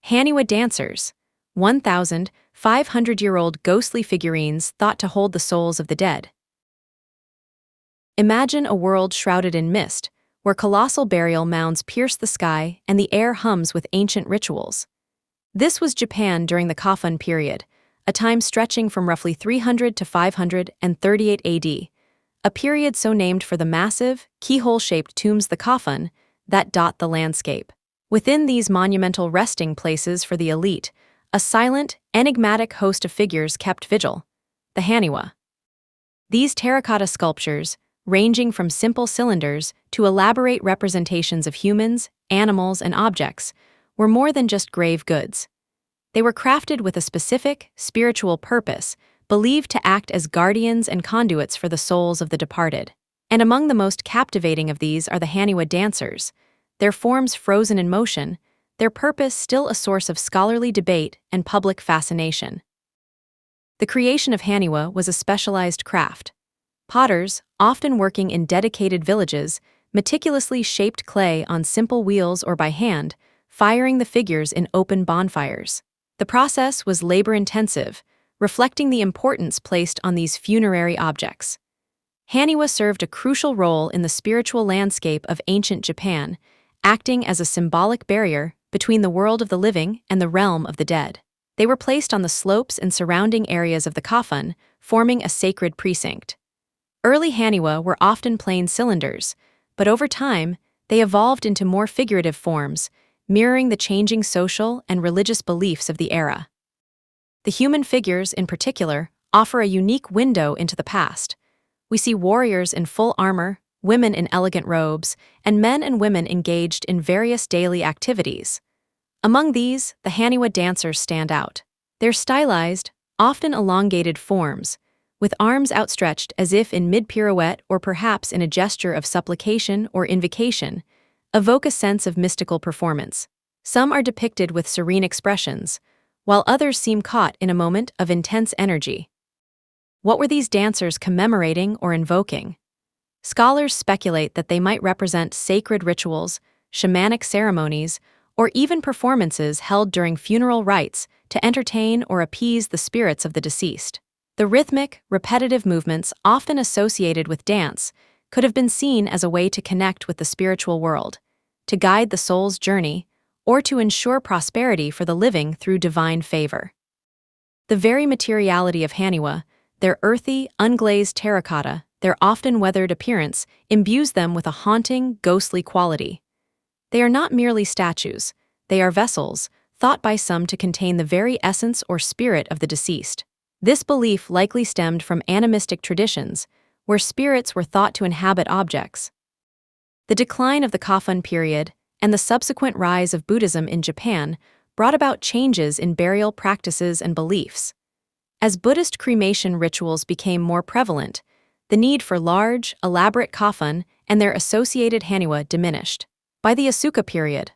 Haniwa dancers, 1,500-year-old ghostly figurines thought to hold the souls of the dead. Imagine a world shrouded in mist, where colossal burial mounds pierce the sky and the air hums with ancient rituals. This was Japan during the Kofun period, a time stretching from roughly 300 to 538 AD, a period so named for the massive, keyhole-shaped tombs, the Kofun, that dot the landscape. Within these monumental resting places for the elite, a silent, enigmatic host of figures kept vigil: the Haniwa. These terracotta sculptures, ranging from simple cylinders to elaborate representations of humans, animals, and objects, were more than just grave goods. They were crafted with a specific, spiritual purpose, believed to act as guardians and conduits for the souls of the departed. And among the most captivating of these are the Haniwa dancers, their forms frozen in motion, their purpose still a source of scholarly debate and public fascination. The creation of Haniwa was a specialized craft. Potters, often working in dedicated villages, meticulously shaped clay on simple wheels or by hand, firing the figures in open bonfires. The process was labor-intensive, reflecting the importance placed on these funerary objects. Haniwa served a crucial role in the spiritual landscape of ancient Japan, acting as a symbolic barrier between the world of the living and the realm of the dead. They were placed on the slopes and surrounding areas of the Kofun, forming a sacred precinct. Early Haniwa were often plain cylinders, but over time, they evolved into more figurative forms, mirroring the changing social and religious beliefs of the era. The human figures, in particular, offer a unique window into the past. We see warriors in full armor, women in elegant robes, and men and women engaged in various daily activities. Among these, the Haniwa dancers stand out. Their stylized, often elongated forms, with arms outstretched as if in mid-pirouette or perhaps in a gesture of supplication or invocation, evoke a sense of mystical performance. Some are depicted with serene expressions, while others seem caught in a moment of intense energy. What were these dancers commemorating or invoking? Scholars speculate that they might represent sacred rituals, shamanic ceremonies, or even performances held during funeral rites to entertain or appease the spirits of the deceased. The rhythmic, repetitive movements often associated with dance could have been seen as a way to connect with the spiritual world, to guide the soul's journey, or to ensure prosperity for the living through divine favor. The very materiality of Haniwa, their earthy, unglazed terracotta, their often weathered appearance, imbues them with a haunting, ghostly quality. They are not merely statues, they are vessels, thought by some to contain the very essence or spirit of the deceased. This belief likely stemmed from animistic traditions, where spirits were thought to inhabit objects. The decline of the Kofun period and the subsequent rise of Buddhism in Japan brought about changes in burial practices and beliefs. As Buddhist cremation rituals became more prevalent, the need for large, elaborate Kofun and their associated Haniwa diminished. By the Asuka period,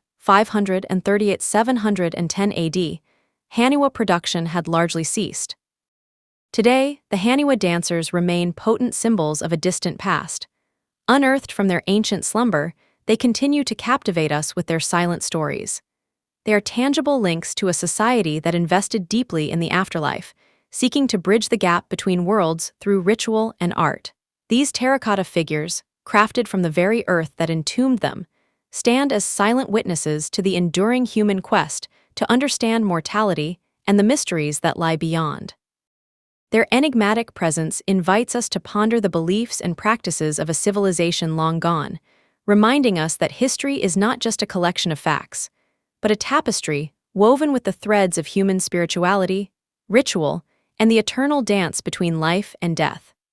538–710 AD, Haniwa production had largely ceased. Today, the Haniwa dancers remain potent symbols of a distant past. Unearthed from their ancient slumber, they continue to captivate us with their silent stories. They are tangible links to a society that invested deeply in the afterlife, seeking to bridge the gap between worlds through ritual and art. These terracotta figures, crafted from the very earth that entombed them, stand as silent witnesses to the enduring human quest to understand mortality and the mysteries that lie beyond. Their enigmatic presence invites us to ponder the beliefs and practices of a civilization long gone, reminding us that history is not just a collection of facts, but a tapestry woven with the threads of human spirituality, ritual, and the eternal dance between life and death.